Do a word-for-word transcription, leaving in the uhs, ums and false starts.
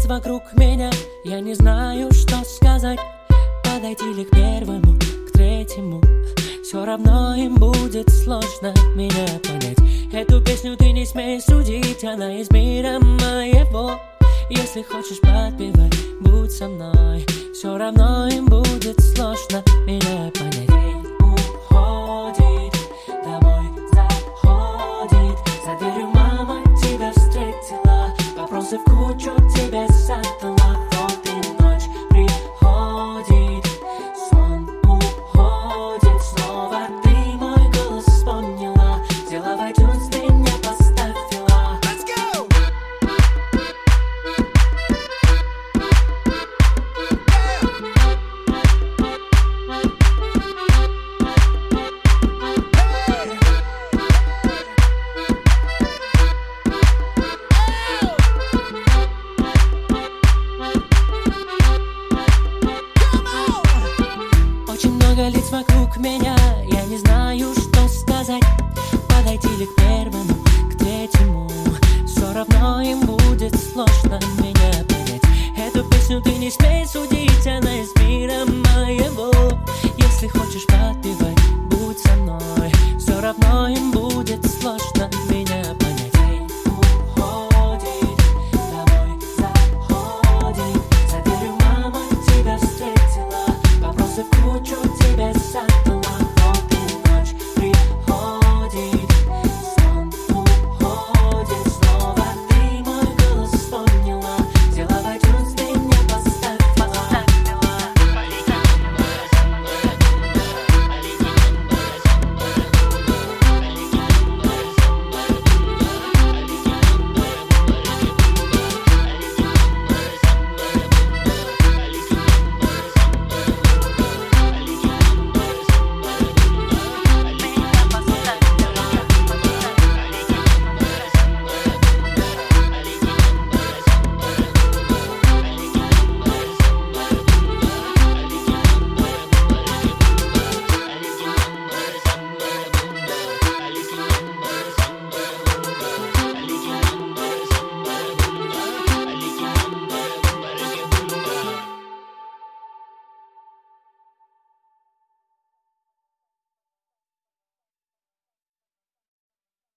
лиц вокруг меня, я не знаю, что сказать. Подойти ли к первому, к третьему, все равно им будет сложно меня понять. Эту песню ты не смей судить, она из мира моего. Если хочешь подпевай, будь со мной, все равно им будет сложно меня понять. День уходит, домой заходит, за дверью мама тебя встретила, вопросы в кучу тебе задала. Вот и ночь приходит, сон уходит, снова ты мой голос вспомнила, взяла в iTunes, меня поставила. Let's go! Очень много лиц вокруг меня,